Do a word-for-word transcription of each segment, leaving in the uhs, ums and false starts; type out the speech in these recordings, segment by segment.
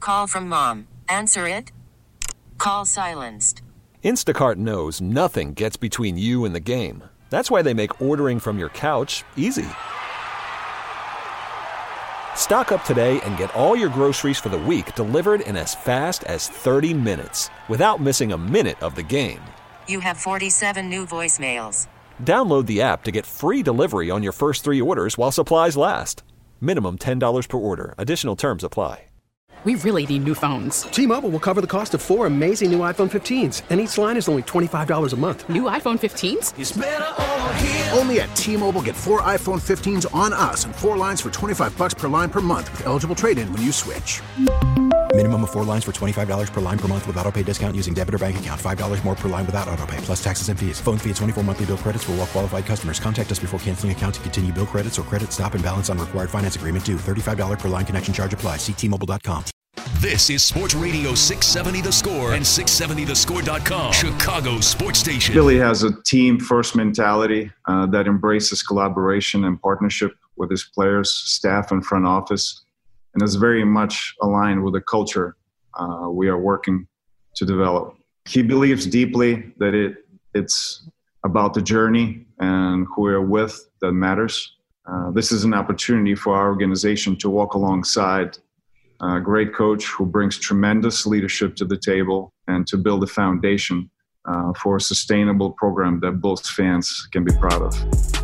Call from mom. Answer it. Call silenced. Instacart knows nothing gets between you and the game. That's why they make ordering from your couch easy. Stock up today and get all your groceries for the week delivered in as fast as thirty minutes without missing a minute of the game. You have forty-seven new voicemails. Download the app to get free delivery on your first three orders while supplies last. Minimum ten dollars per order. Additional terms apply. We really need new phones. T-Mobile will cover the cost of four amazing new iPhone fifteens, and each line is only twenty-five dollars a month. New iPhone fifteens? It's better over here. Only at T-Mobile, get four iPhone fifteens on us and four lines for twenty-five bucks per line per month with eligible trade-in when you switch. Minimum of four lines for twenty-five dollars per line per month with autopay discount using debit or bank account. five dollars more per line without autopay, plus taxes and fees. Phone fee at twenty-four monthly bill credits for well-qualified customers. Contact us before canceling account to continue bill credits or credit stop and balance on required finance agreement due. thirty-five dollars per line connection charge applies. See T Mobile dot com. This is Sports Radio six seventy The Score and six seventy the score dot com, Chicago sports station. Billy has a team-first mentality uh, that embraces collaboration and partnership with his players, staff, and front office, and is very much aligned with the culture uh, we are working to develop. He believes deeply that it it's about the journey and who we're with that matters. Uh, this is an opportunity for our organization to walk alongside a great coach who brings tremendous leadership to the table and to build a foundation uh, for a sustainable program that Bulls fans can be proud of.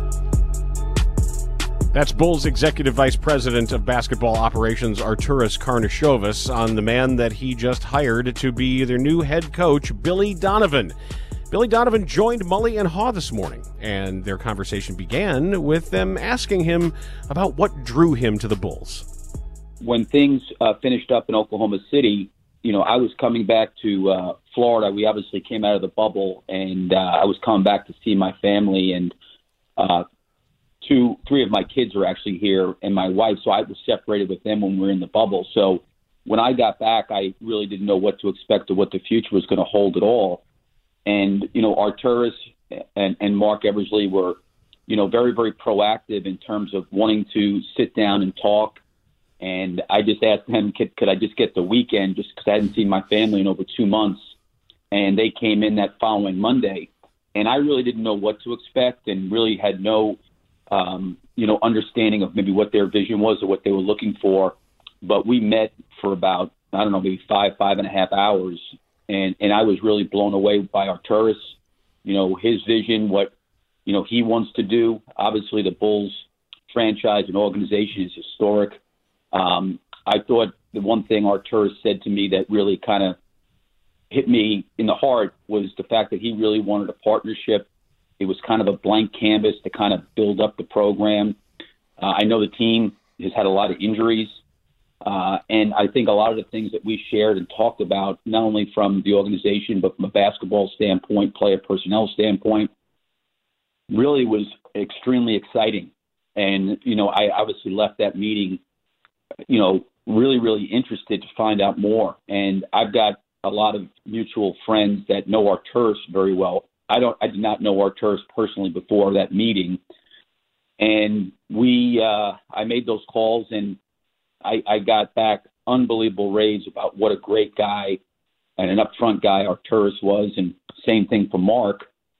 That's Bulls Executive Vice President of Basketball Operations, Arturas Karnisovas, on the man that he just hired to be their new head coach, Billy Donovan. Billy Donovan joined Mully and Haw this morning, and their conversation began with them asking him about what drew him to the Bulls. When things uh, finished up in Oklahoma City, you know, I was coming back to uh, Florida. We obviously came out of the bubble, and uh, I was coming back to see my family, and uh, two, three of my kids are actually here, and my wife. So I was separated with them when we were in the bubble. So when I got back, I really didn't know what to expect or what the future was going to hold at all. And you know, Arturas and, and Mark Eversley were, you know, very, very proactive in terms of wanting to sit down and talk. And I just asked them, could, could I just get the weekend, just because I hadn't seen my family in over two months. And they came in that following Monday. And I really didn't know what to expect and really had no, um, you know, understanding of maybe what their vision was or what they were looking for. But we met for about, I don't know, maybe five, five and a half hours. And, and I was really blown away by Arturas, you know, his vision, what, you know, he wants to do. Obviously, the Bulls franchise and organization is historic. Um, I thought the one thing Arturas said to me that really kind of hit me in the heart was the fact that he really wanted a partnership. It was kind of a blank canvas to kind of build up the program. Uh, I know the team has had a lot of injuries, uh, and I think a lot of the things that we shared and talked about, not only from the organization but from a basketball standpoint, player personnel standpoint, really was extremely exciting. And, you know, I obviously left that meeting you know, really, really interested to find out more. And I've got a lot of mutual friends that know Arturas very well. I don't, I did not know Arturas personally before that meeting. And we, uh, I made those calls and I, I got back unbelievable raves about what a great guy and an upfront guy Arturas was. And same thing for Mark.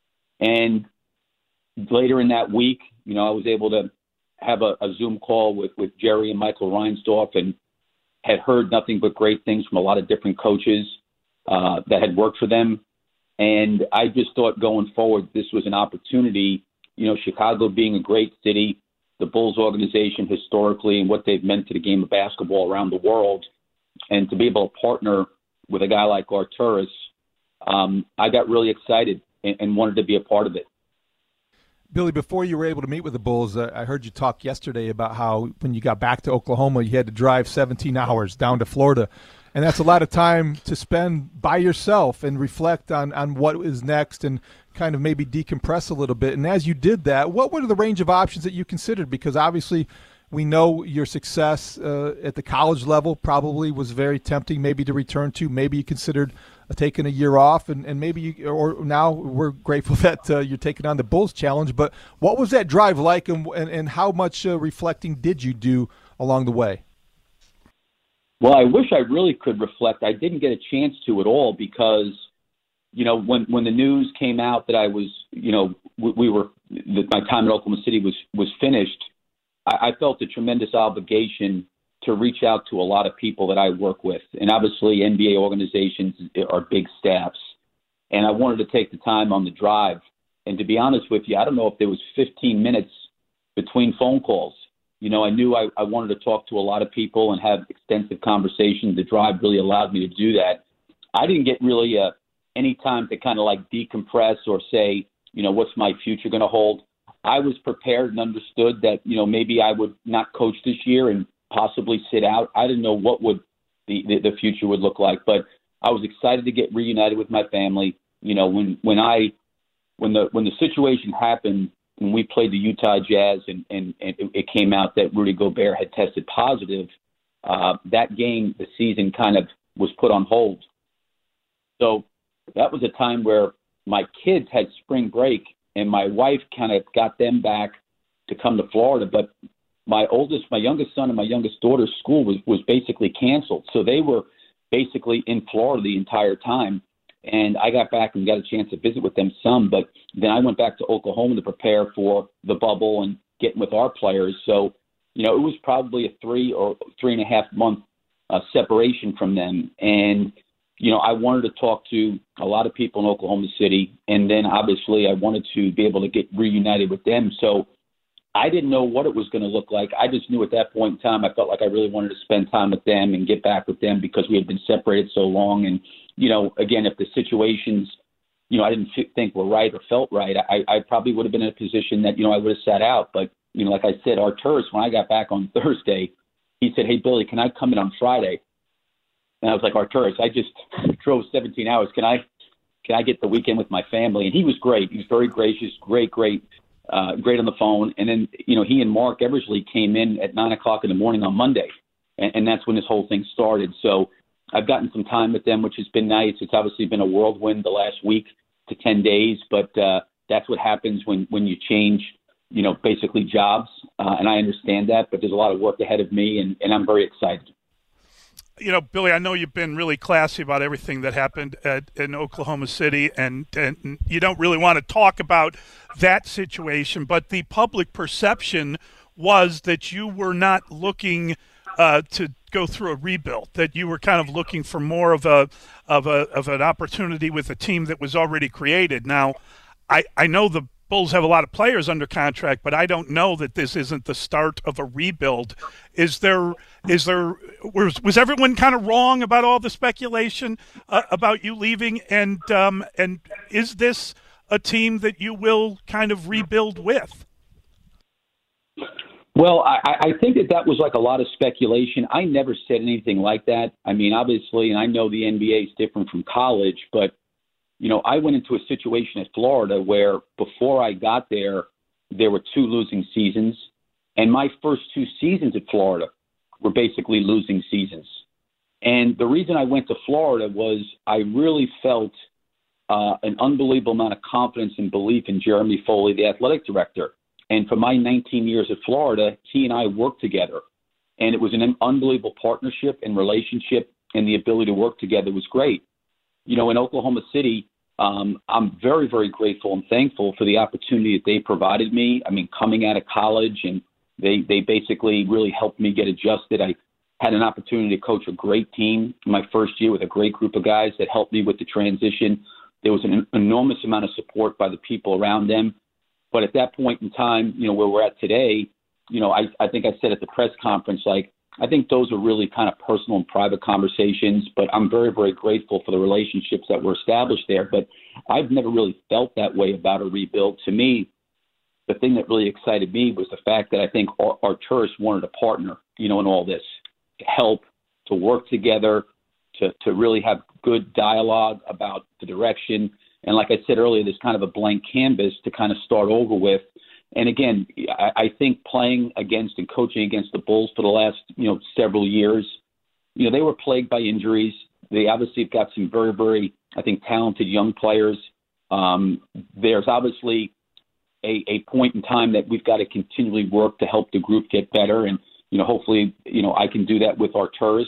And later in that week, you know, I was able to have a, a Zoom call with, with Jerry and Michael Reinsdorf and had heard nothing but great things from a lot of different coaches uh, that had worked for them. And I just thought going forward, this was an opportunity, you know, Chicago being a great city, the Bulls organization historically and what they've meant to the game of basketball around the world. And to be able to partner with a guy like Arturas, um, I got really excited and, and wanted to be a part of it. Billy, before you were able to meet with the Bulls, uh, I heard you talk yesterday about how when you got back to Oklahoma, you had to drive seventeen hours down to Florida. And that's a lot of time to spend by yourself and reflect on, on what is next and kind of maybe decompress a little bit. And as you did that, what were the range of options that you considered? Because obviously we know your success uh, at the college level probably was very tempting maybe to return to. Maybe you considered uh, taking a year off, and, and maybe you, or now we're grateful that uh, you're taking on the Bulls challenge. But what was that drive like, and, and, and how much uh, reflecting did you do along the way? Well, I wish I really could reflect. I didn't get a chance to at all because, you know, when, when the news came out that I was, you know, we, we were, that my time in Oklahoma City was, was finished, I, I felt a tremendous obligation to reach out to a lot of people that I work with. And obviously N B A organizations are big staffs. And I wanted to take the time on the drive. And to be honest with you, I don't know if there was fifteen minutes between phone calls. You know, I knew I, I wanted to talk to a lot of people and have extensive conversations. The drive really allowed me to do that. I didn't get really uh, any time to kind of like decompress or say, you know, what's my future going to hold? I was prepared and understood that, you know, maybe I would not coach this year and possibly sit out. I didn't know what would the, the, the future would look like, but I was excited to get reunited with my family. You know, when, when I, when the, when the situation happened, when we played the Utah Jazz and, and, and it came out that Rudy Gobert had tested positive, uh, that game, the season kind of was put on hold. So that was a time where my kids had spring break and my wife kind of got them back to come to Florida, but my oldest, my youngest son and my youngest daughter's school was, was basically canceled. So they were basically in Florida the entire time. And I got back and got a chance to visit with them some, but then I went back to Oklahoma to prepare for the bubble and getting with our players. So, you know, it was probably a three or three and a half month uh, separation from them. And, you know, I wanted to talk to a lot of people in Oklahoma City. And then obviously I wanted to be able to get reunited with them. So I didn't know what it was going to look like. I just knew at that point in time, I felt like I really wanted to spend time with them and get back with them because we had been separated so long. And, you know, again, if the situations, you know, I didn't think were right or felt right, I, I probably would have been in a position that, you know, I would have sat out. But, you know, like I said, Arturas, when I got back on Thursday, he said, "Hey, Billy, can I come in on Friday?" And I was like, "Arturas, I just drove seventeen hours. Can I, can I get the weekend with my family?" And he was great. He was very gracious, great, great. Uh, great on the phone. And then, you know, he and Mark Eversley came in at nine o'clock in the morning on Monday. And, and that's when this whole thing started. So I've gotten some time with them, which has been nice. It's obviously been a whirlwind the last week to ten days, but uh, that's what happens when, when you change, you know, basically jobs. Uh, and I understand that, but there's a lot of work ahead of me and, and I'm very excited. You know, Billy, I know you've been really classy about everything that happened at, in Oklahoma City, and, and you don't really want to talk about that situation, but the public perception was that you were not looking uh, to go through a rebuild, that you were kind of looking for more of a of a of an opportunity with a team that was already created. Now, I, I know the Bulls have a lot of players under contract, but I don't know that this isn't the start of a rebuild. Is there, is there, was, was everyone kind of wrong about all the speculation uh, about you leaving? And, um, and is this a team that you will kind of rebuild with? Well, I, I think that that was like a lot of speculation. I never said anything like that. I mean, obviously, and I know the N B A is different from college, but you know, I went into a situation at Florida where before I got there, there were two losing seasons. And my first two seasons at Florida were basically losing seasons. And the reason I went to Florida was I really felt uh, an unbelievable amount of confidence and belief in Jeremy Foley, the athletic director. And for my nineteen years at Florida, he and I worked together. And it was an unbelievable partnership and relationship, and the ability to work together was great. You know, in Oklahoma City, um, I'm very, very grateful and thankful for the opportunity that they provided me. I mean, coming out of college, and they, they basically really helped me get adjusted. I had an opportunity to coach a great team in my first year with a great group of guys that helped me with the transition. There was an enormous amount of support by the people around them. But at that point in time, you know, where we're at today, you know, I, I think I said at the press conference, like, I think those are really kind of personal and private conversations, but I'm very, very grateful for the relationships that were established there. But I've never really felt that way about a rebuild. To me, the thing that really excited me was the fact that I think our, our tourists wanted a partner, you know, in all this, to help, to work together, to, to really have good dialogue about the direction. And like I said earlier, there's kind of a blank canvas to kind of start over with. And again, I, I think playing against and coaching against the Bulls for the last, you know, several years, you know, they were plagued by injuries. They obviously have got some very, very, I think, talented young players. Um, there's obviously a, a point in time that we've got to continually work to help the group get better. And, you know, hopefully, you know, I can do that with Arturas.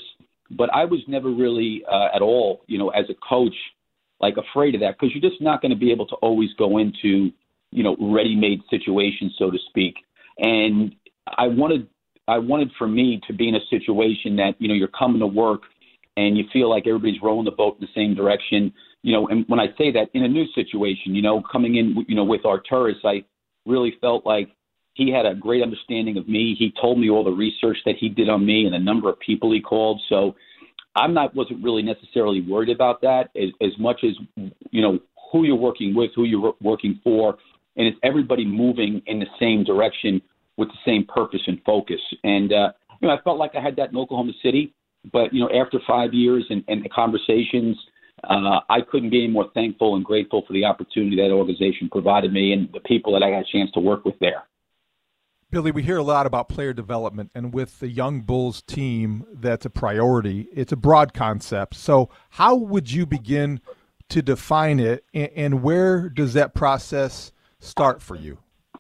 But I was never really uh, at all, you know, as a coach, like afraid of that, because you're just not going to be able to always go into, you know, ready-made situations, so to speak. And I wanted, I wanted for me to be in a situation that, you know, you're coming to work and you feel like everybody's rowing the boat in the same direction, you know. And when I say that, in a new situation, you know, coming in, you know, with Arturas, I really felt like he had a great understanding of me. He told me all the research that he did on me and the number of people he called. So I'm not, wasn't really necessarily worried about that as, as much as, you know, who you're working with, who you're working for, and it's everybody moving in the same direction with the same purpose and focus. And, uh, you know, I felt like I had that in Oklahoma City, but, you know, after five years and, and the conversations, uh, I couldn't be any more thankful and grateful for the opportunity that organization provided me and the people that I got a chance to work with there. Billy, we hear a lot about player development, and with the Young Bulls team, that's a priority. It's a broad concept. So how would you begin to define it, and, and where does that process start for you?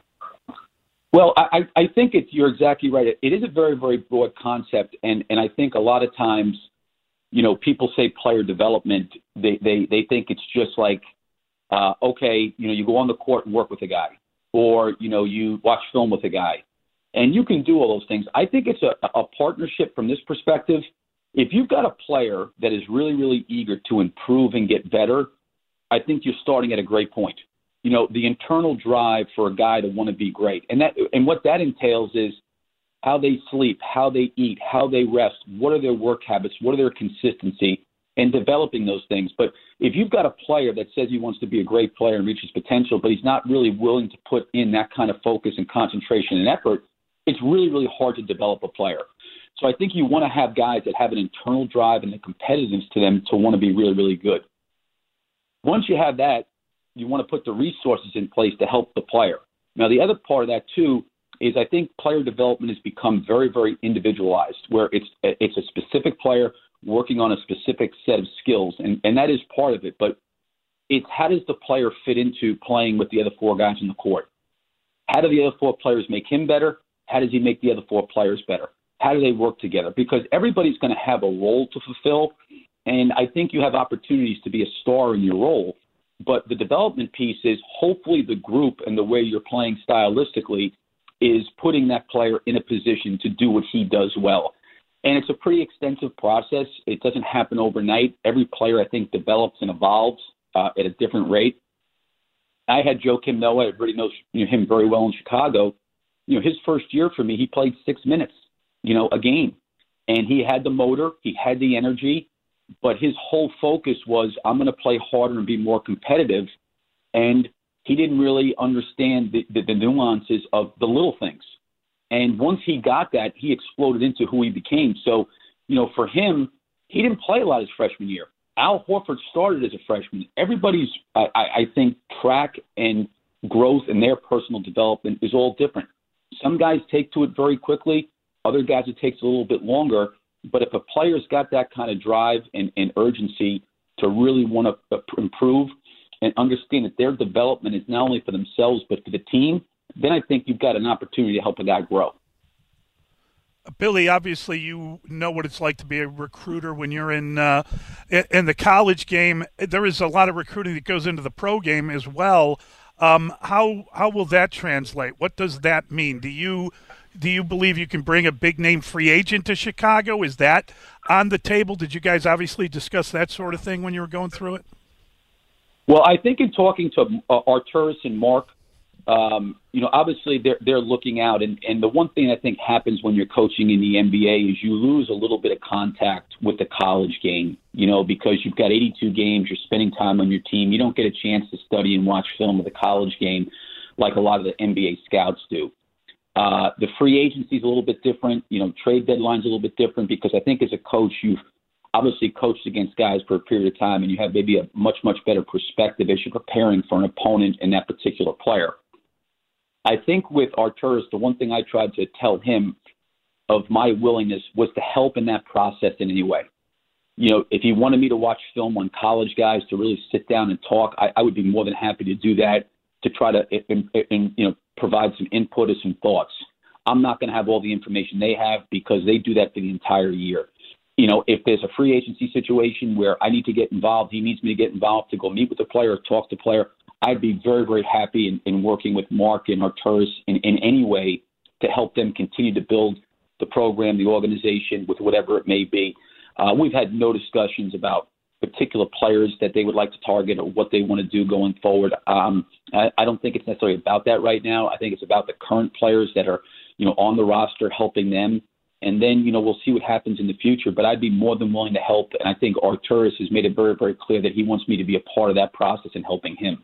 Well, I, I think it's, you're exactly right. It, it is a very, very broad concept, and, and I think a lot of times, you know, people say player development, they, they, they think it's just like, uh, okay, you know, you go on the court and work with a guy, or, you know, you watch film with a guy, and you can do all those things. I think it's a, a partnership from this perspective. If you've got a player that is really, really eager to improve and get better, I think you're starting at a great point. You know, the internal drive for a guy to want to be great. And that, and what that entails is how they sleep, how they eat, how they rest, what are their work habits, what are their consistency, and developing those things. But if you've got a player that says he wants to be a great player and reach his potential, but he's not really willing to put in that kind of focus and concentration and effort, it's really, really hard to develop a player. So I think you want to have guys that have an internal drive and the competitiveness to them to want to be really, really good. Once you have that, you want to put the resources in place to help the player. Now, the other part of that, too, is I think player development has become very, very individualized, where it's it's a specific player working on a specific set of skills, and, and that is part of it. But it's how does the player fit into playing with the other four guys in the court? How do the other four players make him better? How does he make the other four players better? How do they work together? Because everybody's going to have a role to fulfill, and I think you have opportunities to be a star in your role. But the development piece is hopefully the group and the way you're playing stylistically is putting that player in a position to do what he does well. And it's a pretty extensive process. It doesn't happen overnight. Every player, I think, develops and evolves uh, at a different rate. I had Joakim Noah. Everybody knows you know, him very well in Chicago. You know, his first year for me, he played six minutes, you know, a game. And he had the motor. He had the energy. But his whole focus was, I'm going to play harder and be more competitive. And he didn't really understand the, the, the nuances of the little things. And once he got that, he exploded into who he became. So, you know, for him, he didn't play a lot his freshman year. Al Horford started as a freshman. Everybody's, I, I think, track and growth and their personal development is all different. Some guys take to it very quickly. Other guys, it takes a little bit longer. But if a player's got that kind of drive and, and urgency to really want to improve and understand that their development is not only for themselves but for the team, then I think you've got an opportunity to help a guy grow. Billy, obviously you know what it's like to be a recruiter when you're in uh, in the college game. There is a lot of recruiting that goes into the pro game as well. Um, how how will that translate? What does that mean? Do you do you believe you can bring a big name free agent to Chicago? Is that on the table? Did you guys obviously discuss that sort of thing when you were going through it? Well, I think in talking to uh, Arturas and Mark, um, you know, obviously they're they're looking out, and, and the one thing I think happens when you're coaching in the N B A is you lose a little bit of contact with the college game, you know, because you've got eighty-two games, you're spending time on your team, you don't get a chance to study and watch film of the college game like a lot of the N B A scouts do. Uh, the free agency is a little bit different, you know, trade deadline's a little bit different because I think as a coach you've obviously coached against guys for a period of time and you have maybe a much, much better perspective as you're preparing for an opponent and that particular player. I think with Arturas, the one thing I tried to tell him of my willingness was to help in that process in any way. You know, if he wanted me to watch film on college guys to really sit down and talk, I, I would be more than happy to do that to try to, in, in, you know, provide some input or some thoughts. I'm not going to have all the information they have because they do that for the entire year. you know, if there's a free agency situation where I need to get involved, he needs me to get involved to go meet with the player, talk to the player, I'd be very, very happy in, in working with Mark and Arturas in, in any way to help them continue to build the program, the organization, with whatever it may be. Uh, we've had no discussions about particular players that they would like to target or what they want to do going forward. Um, I, I don't think it's necessarily about that right now. I think it's about the current players that are, you know, on the roster, helping them. And then, you know, we'll see what happens in the future. But I'd be more than willing to help. And I think Arturas has made it very, very clear that he wants me to be a part of that process and helping him.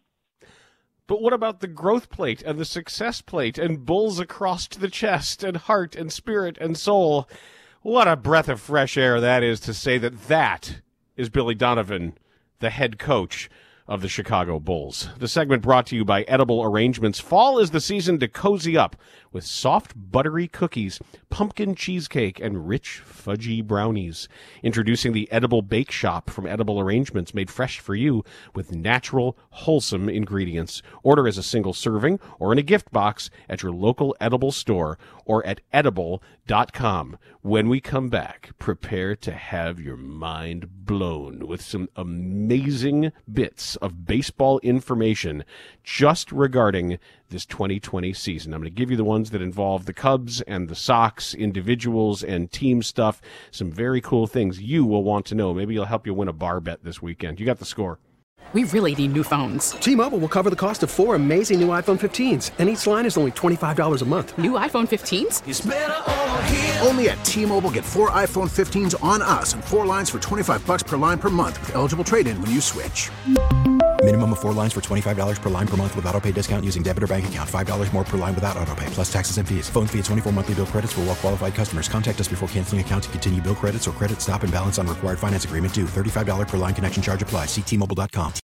But what about the growth plate and the success plate and bulls across to the chest and heart and spirit and soul? What a breath of fresh air that is to say that that is Billy Donovan, the head coach of the Chicago Bulls. The segment brought to you by Edible Arrangements. Fall is the season to cozy up with soft, buttery cookies, pumpkin cheesecake, and rich, fudgy brownies. Introducing the Edible Bake Shop from Edible Arrangements, made fresh for you with natural, wholesome ingredients. Order as a single serving or in a gift box at your local Edible store or at edible dot com. When we come back, prepare to have your mind blown with some amazing bits of baseball information just regarding this twenty twenty season. I'm going to give you the ones that involve the Cubs and the Sox, individuals and team stuff. Some very cool things you will want to know. Maybe it'll help you win a bar bet this weekend. You got the score. We really need new phones. T-Mobile will cover the cost of four amazing new iPhone fifteens, and each line is only twenty-five dollars a month. New iPhone fifteens? It's better over here. Only at T-Mobile, get four iPhone fifteens on us and four lines for twenty-five bucks per line per month with eligible trade-in when you switch. Minimum of four lines for twenty-five dollars per line per month with autopay discount using debit or bank account. five dollars more per line without autopay, plus taxes and fees. Phone fee at twenty-four monthly bill credits for well-qualified customers. Contact us before canceling account to continue bill credits or credit stop and balance on required finance agreement due. thirty-five dollars per line connection charge applies. See T Mobile dot com.